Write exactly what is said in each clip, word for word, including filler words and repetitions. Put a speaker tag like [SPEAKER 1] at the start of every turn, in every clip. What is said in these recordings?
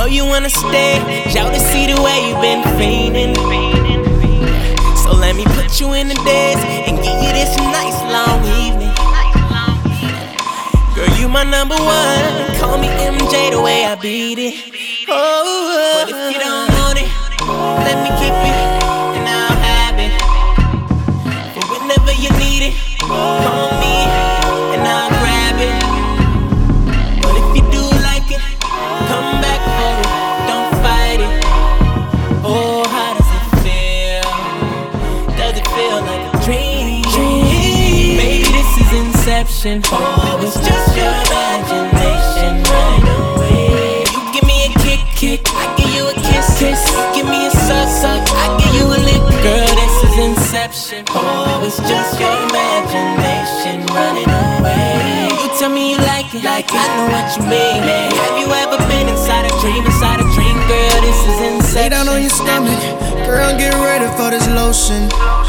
[SPEAKER 1] know you wanna stay. Y'all to see the way you been fiending. So let me put you in the days and give you this nice long evening. Girl, you my number one. Call me M J the way I beat it. Oh, but if you don't want it, let me keep it and I'll have it. But whenever you need it, call me and I'll grab it. But if you do like it, come back for it, don't fight it. Oh, how does it feel? Does it feel like a dream? Maybe this is Inception. Oh, it's just your imagination running away. You give me a kick, kick, I give you a kiss, kiss. Give me a suck, suck, I give you a lick. Girl, this is Inception. Oh, it's just your imagination running away. You tell me you like it, like it. I know what you mean. Have you ever been inside a dream, inside a dream? Girl, this is Inception.
[SPEAKER 2] Lay down on your stomach, girl, get ready for this lotion.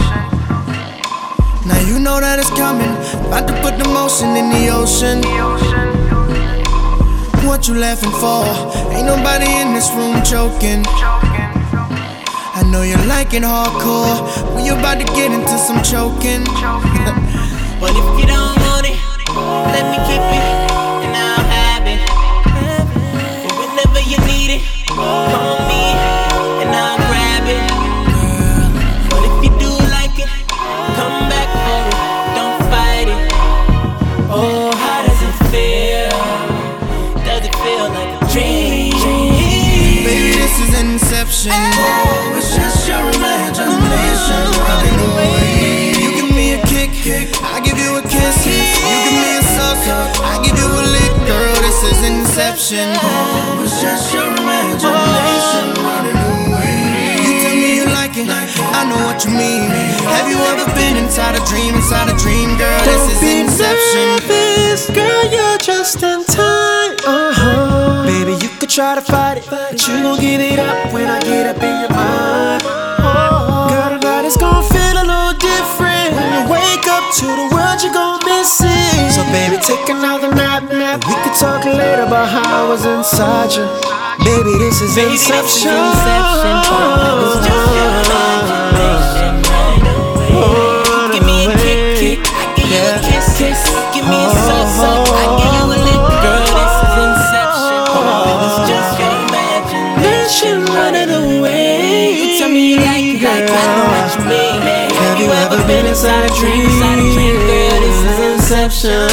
[SPEAKER 2] Now you know that it's coming, about to put the motion in the ocean. What you laughing for? Ain't nobody in this room choking. I know you're liking hardcore, we about to get into some choking.
[SPEAKER 1] But if you don't want it, let me keep it and I'll have it. But whenever you need it, call me and I'll grab it. Girl, but if you do like it, come back for it, don't fight it. Oh, how does it feel? Does it feel like a dream?
[SPEAKER 2] Baby, this is Inception. Oh, it's just your imagination running away. You give me a kick, kick, I give you a kiss. You give me a suck, I give you a lick. Girl, this is Inception. Oh, it's just your imagination running away. You tell me you like it, I know what you mean. Have you ever been inside a dream, inside a dream? Girl, this is Inception.
[SPEAKER 3] Nervous, girl, you're just in time. Uh-huh. Baby, you could try to fight it, but you gon' give it up when I get up in your mind. Oh, girl, tonight it's gon' feel a little different. When you wake up to the world, you gon' miss it. So baby, take another nap, nap. We could talk later about how I was inside you. Baby, this is
[SPEAKER 1] Baby, this is
[SPEAKER 3] Inception.
[SPEAKER 1] Inception. Oh, it's just your imagination running away. Give me a kick, kick, I give you a kiss, kiss. Give me a suck, suck, I give you a lick. Girl, this is Inception. Oh, it's just your imagination running away. You tell me you like it, like I know what you mean. Have you ever been inside a dream, inside a dream? Girl, this is Inception.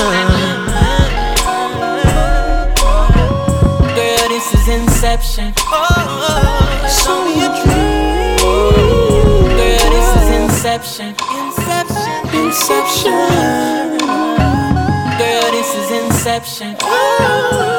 [SPEAKER 1] Girl, this is Inception. Show me a dream. Girl, this is Inception. Inception. Inception. Girl, this is Inception.